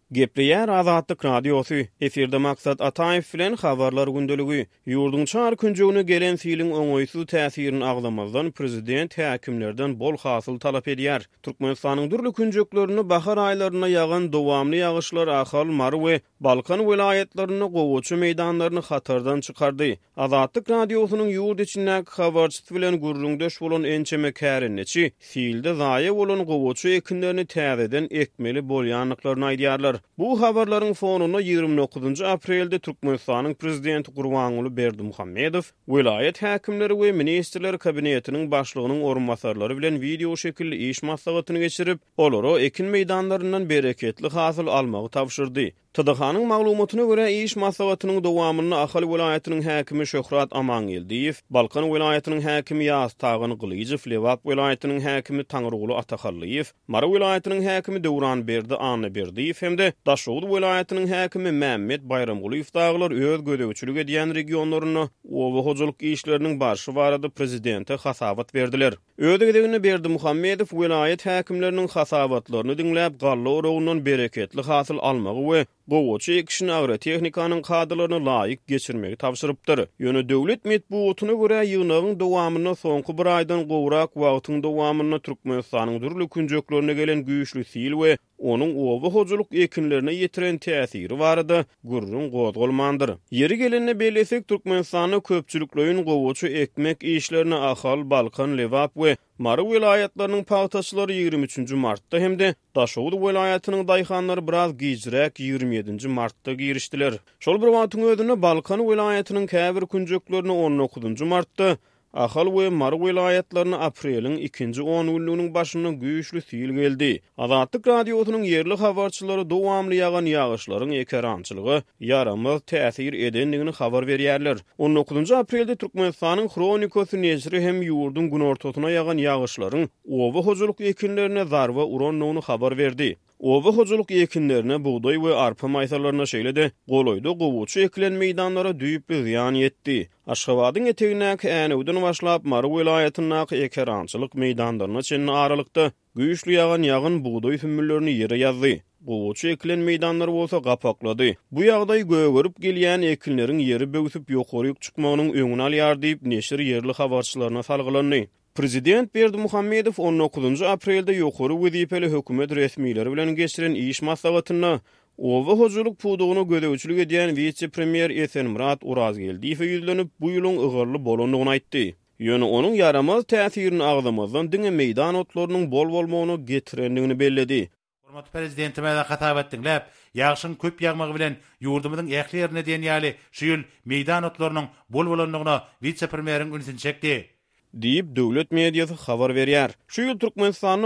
Gepleýär Azatlyk Radiosu. Eferde maksat Ataýew bilen habarlar gündöligi. Ýurdun çar künjegine gelen siliň oňoýsuz täsirini aglamazdan prezident häkimlerden bol hasyl talap edýär. Türkmenistanyň dürli künjeklerini bahar aýlaryna ýagan dowamly ýagyşlar ahal Mary we Balkan vilayetlerini gowuçy meýdanlaryny hatardan çykardy. Azatlyk Radiosynyň ýurt içindäki habarçysy bilen gürrüňdeş bolan ençeme kärinneçi silde zaýa bolan gowuçy ekinlerini täzeden ekmeli bolýanlyklaryny aýdýarlar. Bu habarlaryň fonuna 29 aprelde Türkmenistanyň prezidenti Gurbanuly Berdimuhammedow vilayet häkimleri we ministrler kabinetiniň başlygynyň orunmasarlary bilen video şekilli iş maslahatyny geçirip, olary ekin meýdanlaryndan bereketli hasyl almagy tapşyrdy. Tadahanyň maglumatyna görä iş maslahatynyň dowamyny Ahal vilayetiniň häkimi Şöhrat Amangeldiýew, Balkan vilayetiniň häkimi Ýaz Tagan Gylyjew, Lewap vilayetiniň häkimi Taňryguly Atahallyýew, Mara vilayetiniň häkimi Dowran Berdi Anyberdiýew hemde Daşowut vilayetiniň häkimi Mämmet Bayramgulyýew daglar öz gödäwçilik edýän regionlaryny owa hojalyk işleriniň başy barada prezidente hasabat berdiler. Ödegedegini Berdimuhammedow vilayet häkimleriniň hasabatlaryny dinläp galla oragyndan bereketli hasyl almagy we gowuçy ekişini agrotehnikanyň kadrlaryny laýyk geçirmegi tapşyrypdyr. Ýöne döwlet medeniýetine görä ýygnagyň dowamyny soňky bir aýdan gowrak wagtyň dowamyny Türkmenistanyň dürli künjeklerine gelen güýçli sil we onuň owa hojalyk ekinlerine ýetiren täsiri barada gurrun gozgolmandyr. Yeri gelenine belesek Türkmenistanyň köpçülikleýin gowuçy ekmek işlerini Ahal, Balkan, Lewap we Mara vilayetleriniň paýtaşlary 23 martda hemde Daşowut vilayetiniň daýhanlary biraz gijrek 27 martda girişdiler. Şol bir wagtyň özünde Balkan vilayetiniň käbir künjeklerini 19 martda, Ahal we Mara vilayetlerini apreliň 2-nji 10 günlüğüniň başyna güýçli sil geldi. Azatlyk Radiosynyň yerli habarçylary dowamly ýagan ýagyşlaryň ekerançylygy yaramaz täsir edenligini habar berýärler. 19 aprelde Türkmenistanyň Kronikasy näşri hem ýurdun gün ortasyna ýagan ýagyşlaryň owa hojalyk ekinlerine zarwa uranlygyny habar berdi. Owa hojalyk ekinlerine buğday we arpa maýsalaryna şeýle-de goloýda gowuçy ekilen meýdanlara düýüp ziýan ýetdi. Aşgabatyň etegindäki Änewden başlap Mara vilayetinäki ekerançylyk meýdanlaryna çenli aralykda güýçli ýagan ýagyn buğday sümürlerini ýere ýazdy. Gowuçy ekilen meýdanlar bolsa gapaklady. Bu ýagdaý gögörüp gelýän ekinleriň ýeri böwsüp ýokary çykmagynyň öňüni alýar diýip neşir yerli habarçylaryna salgylandy. Prezident Berdimuhammedow 19 aprelde ýokary wezipeli hökümet resmiýetleri bilen geçiren iş maslahatyna owa hojalyk pudugyny gödäwçilik edýän vice-premier Esenmurat Urazgeldiýew ýüzlenip bu ýylyň ygyrly bolandygyny aýtdy. Ýöne onuň yaramaz täsirini agdamazdan diňe meýdan otlarynyň bol bolmagyny getirendigini belledi. Hormat prezidentime de hatap etdiňläp, ýagşyň köp ýagmagy bilen ýurdumyzyň ähli ýerine diýen ýaly şu ýyl meýdan otlarynyň bol bolandygyna vice-premieriň ünsini çekdi. Diýip döwlet mediýasy habar berýär. Şu ýyl Türkmenistanyň